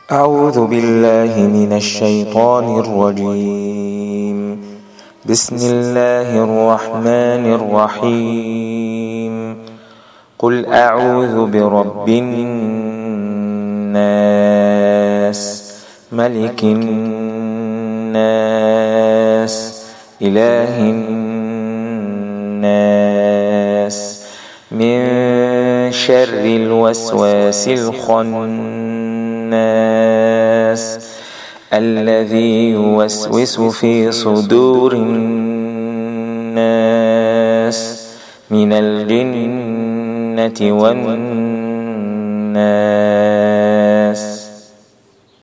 أعوذ بالله من الشيطان الرجيم. بسم الله الرحمن الرحيم. قل أعوذ برب الناس، ملك الناس، إله الناس، من شر الوسواس الخناس الذي يوسوس في صدور الناس من الجنة والناس.